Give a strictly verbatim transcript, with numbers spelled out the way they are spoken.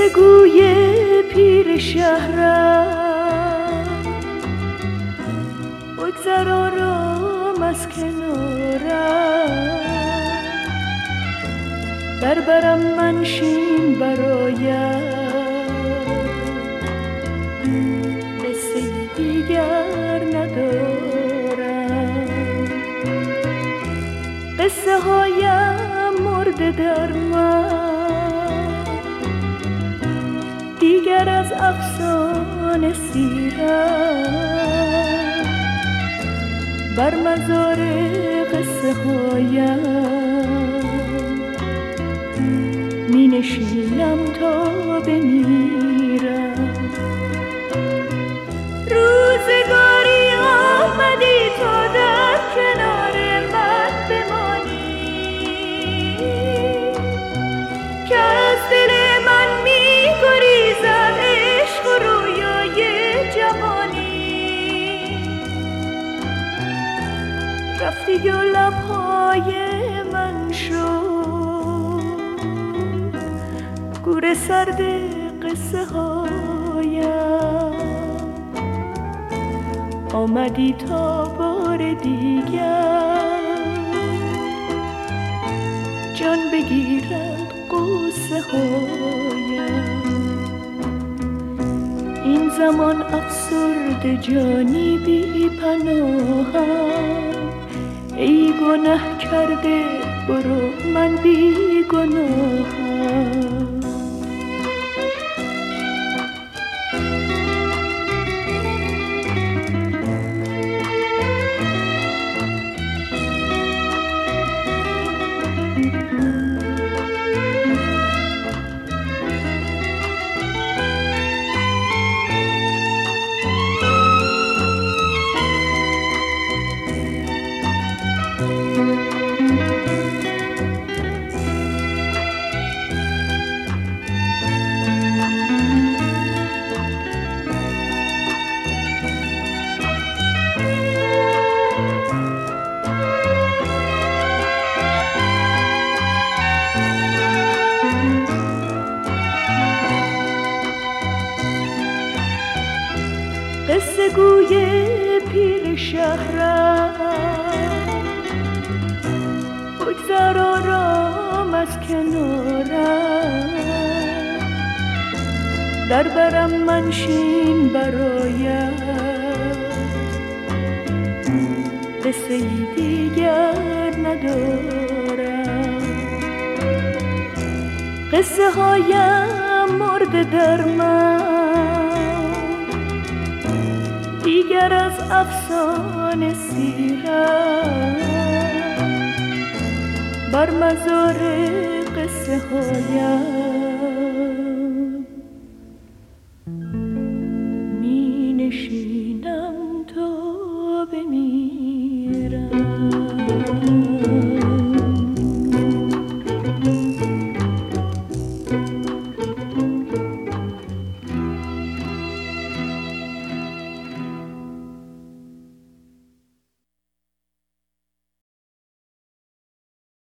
قصه گوی پیر شهرم، بگذر آرام از کنارم، در برم منشین برایم، قصه دیگر ندارم. قصه هایم مرده در من، دیگر از افسانه سیرم، بر مزار قصه هایم می نشینم تا بمیرم. روزگاری آمدی تا در کنار من بمانی، که از دل من می گریزد عشق و رویای جوانی. رفتی و لبهای من شد گور سرد قصه هایم، آمدی تا بار دیگر جان بگیرد قصه هایم. این زمان افسرده جانی بی پناهم، ای گناه کرده برو من بی گناهم. قصه گوی پیر شهرم، بگذر آرام از کنارم، در برم منشین برایم، قصه دیگر ندارم. قصه هایم مرده در من، دیگر از افسانه سیرم، بر مزار قصه هایم